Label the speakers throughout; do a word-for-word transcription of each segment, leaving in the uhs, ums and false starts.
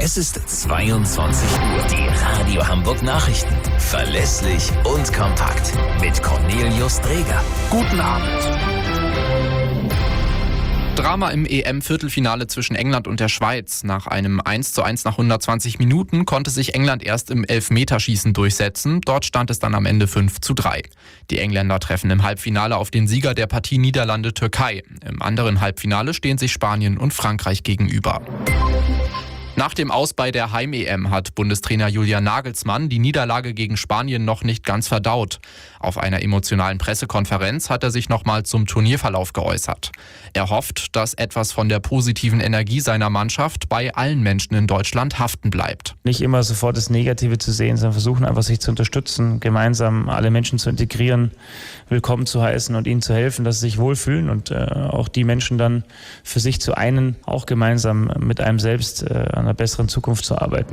Speaker 1: Es ist zweiundzwanzig Uhr. Die Radio Hamburg Nachrichten. Verlässlich und kompakt. Mit Cornelius Dreger.
Speaker 2: Guten Abend. Drama im E M-Viertelfinale zwischen England und der Schweiz. Nach einem eins zu eins nach hundertzwanzig Minuten konnte sich England erst im Elfmeterschießen durchsetzen. Dort stand es dann am Ende fünf zu drei. Die Engländer treffen im Halbfinale auf den Sieger der Partie Niederlande-Türkei. Im anderen Halbfinale stehen sich Spanien und Frankreich gegenüber. Nach dem Aus bei der Heim-E M hat Bundestrainer Julian Nagelsmann die Niederlage gegen Spanien noch nicht ganz verdaut. Auf einer emotionalen Pressekonferenz hat er sich nochmal zum Turnierverlauf geäußert. Er hofft, dass etwas von der positiven Energie seiner Mannschaft bei allen Menschen in Deutschland haften bleibt.
Speaker 3: Nicht immer sofort das Negative zu sehen, sondern versuchen einfach sich zu unterstützen, gemeinsam alle Menschen zu integrieren, willkommen zu heißen und ihnen zu helfen, dass sie sich wohlfühlen und äh, auch die Menschen dann für sich zu einen, auch gemeinsam mit einem selbst äh, an einer besseren Zukunft zu arbeiten.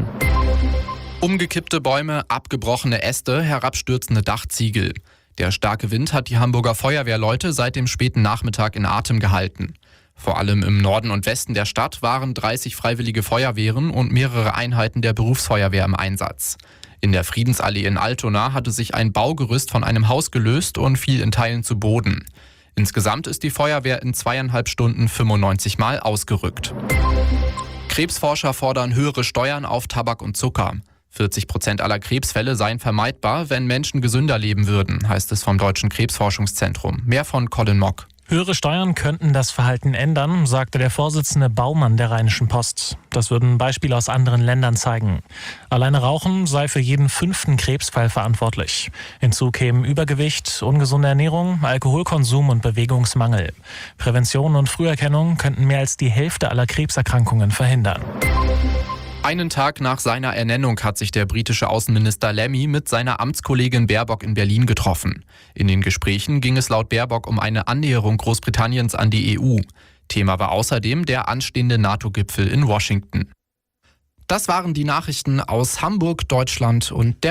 Speaker 2: Umgekippte Bäume, abgebrochene Äste, herabstürzende Dachziegel. Der starke Wind hat die Hamburger Feuerwehrleute seit dem späten Nachmittag in Atem gehalten. Vor allem im Norden und Westen der Stadt waren dreißig freiwillige Feuerwehren und mehrere Einheiten der Berufsfeuerwehr im Einsatz. In der Friedensallee in Altona hatte sich ein Baugerüst von einem Haus gelöst und fiel in Teilen zu Boden. Insgesamt ist die Feuerwehr in zweieinhalb Stunden fünfundneunzig Mal ausgerückt. Krebsforscher fordern höhere Steuern auf Tabak und Zucker. vierzig Prozent aller Krebsfälle seien vermeidbar, wenn Menschen gesünder leben würden, heißt es vom Deutschen Krebsforschungszentrum. Mehr von Colin Mock.
Speaker 4: Höhere Steuern könnten das Verhalten ändern, sagte der Vorsitzende Baumann der Rheinischen Post. Das würden Beispiele aus anderen Ländern zeigen. Alleine Rauchen sei für jeden fünften Krebsfall verantwortlich. Hinzu kämen Übergewicht, ungesunde Ernährung, Alkoholkonsum und Bewegungsmangel. Prävention und Früherkennung könnten mehr als die Hälfte aller Krebserkrankungen verhindern.
Speaker 2: Einen Tag nach seiner Ernennung hat sich der britische Außenminister Lammy mit seiner Amtskollegin Baerbock in Berlin getroffen. In den Gesprächen ging es laut Baerbock um eine Annäherung Großbritanniens an die E U. Thema war außerdem der anstehende NATO-Gipfel in Washington. Das waren die Nachrichten aus Hamburg, Deutschland und der